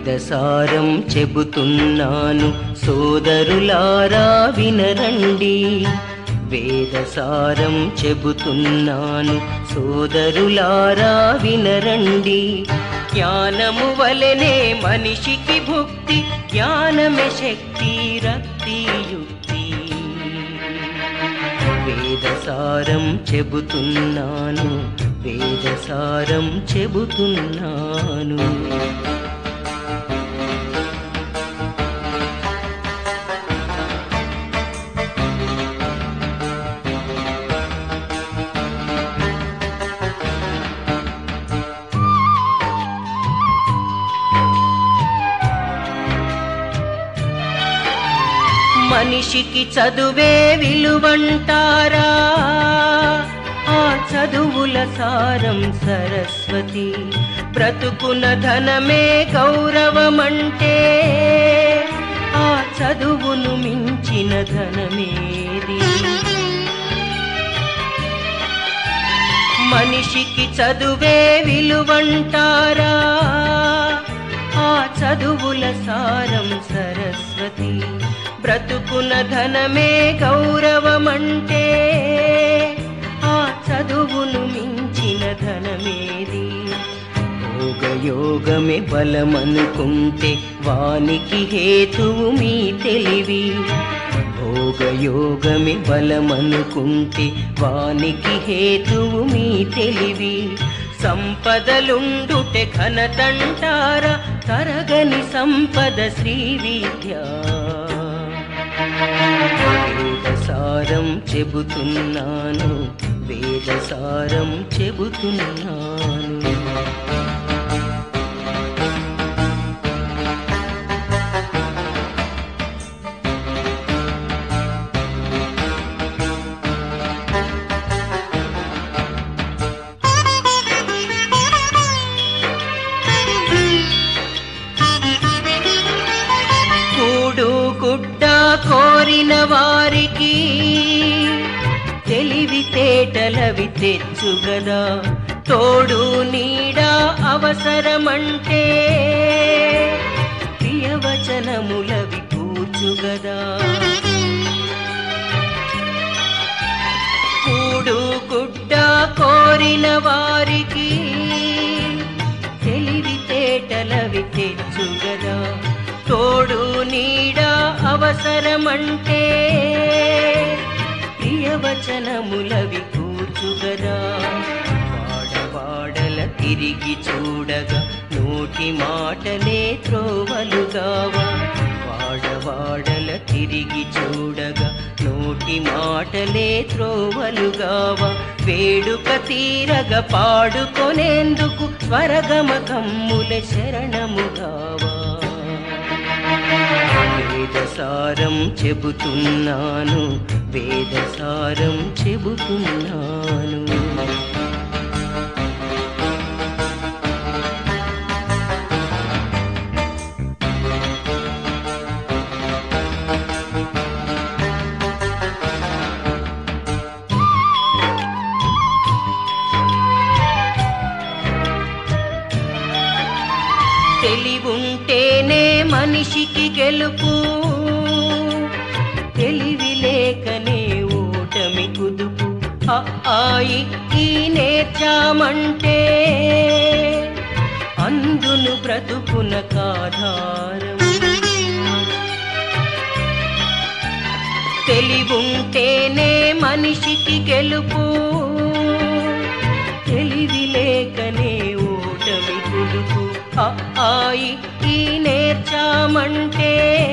వేదసారం చెబుతున్నాను సోదరులారా వినరండి. వేదసారం చెబుతున్నాను సోదరులారా వినరండి. జ్ఞానము వలెనే మనిషికి భుక్తి, జ్ఞానమే శక్తి రక్తి యుక్తి. వేదసారం చెబుతున్నాను, వేదసారం చెబుతున్నాను. మనిషికి చదువే విలువంటారా, ఆ చదువుల సారం సరస్వతి. బ్రతుకున ధనమే గౌరవమంటే, ఆ చదువును మించిన ధనమేది? మనిషికి చదువే విలువంటారా, ఆ చదువుల సారం సరస్వతి. బ్రతుకున ధనమే గౌరవమంటే, ఆ చదువును మించిన ధనమేది? భోగయోగమే బలమనుకుంటే వానికి హేతువు మీ తెలివి. భోగయోగమే బలమనుకుంటే వానికి హేతువు మీ తెలివి. సంపదలుండుటే ఘనతంటారా, తరగని సంపద శ్రీ విద్య. వేదసారం చెబుతున్నాను, వేదసారం చెబుతున్నాను. కూడు గుడ్డ కోరిన వారికి తెలివితేటలవి తెచ్చుగదా. తోడు నీడ అవసరమంటే ప్రియవచనములవి కూర్చుగదా. కూడు గుడ్డ కోరిన వారికి తెలివితేటలవి తెచ్చుగదా. తోడు నీడ అవసరమంటే ప్రియవచనములవి కూర్చుగదా. వాడవాడల తిరిగి చూడగా నోటి మాటలే త్రోవలుగావా. వాడవాడల తిరిగి చూడగా నోటి మాటలే త్రోవలుగావా. వేడుక తీరగ పాడుకొనేందుకు స్వరగమకమ్ముల శరణముగావా. వేదసారం చెబుతున్నాను, వేదసారం చెబుతున్నాను. తెలివుంటేనే మనిషికి గెలుపు, తెలివి లేకనే ఓటమి కుదుపు. ఆయి ఈ నేర్చామంటే అందును బ్రతుకున కాధారం. తెలివుంటేనే మనిషికి గెలుపు, తెలివి లేకనే ఓటమి కుదుపు. ఆయి ఈ నేర్చామంటే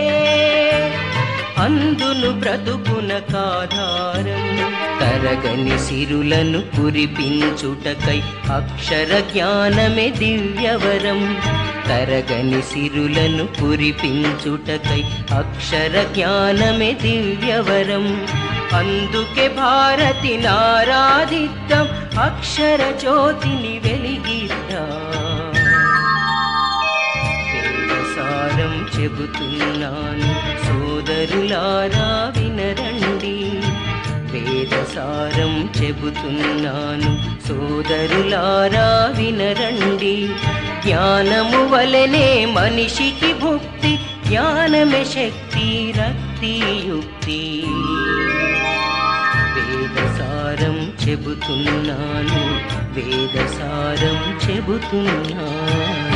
అందును బ్రతుకున కాధారం. తరగని సిరులను కురిపించుటకై అక్షర జ్ఞానమే దివ్యవరం. తరగని సిరులను కురిపించుటకై అక్షర జ్ఞానమే దివ్యవరం. అందుకే భారతి నారాధిద్దాం, అక్షర జ్యోతిని వెలిగిద్దాం. వేదసారం చెబుతున్నాను సోదరులారా వినరండి. వేదసారం చెబుతున్నాను సోదరులారా వినరండి. జ్ఞానము వలెనే మనిషికి భుక్తి, జ్ఞానమే శక్తి రక్తి యుక్తి. వేదసారం చెబుతున్నాను, వేదసారం చెబుతున్నాను.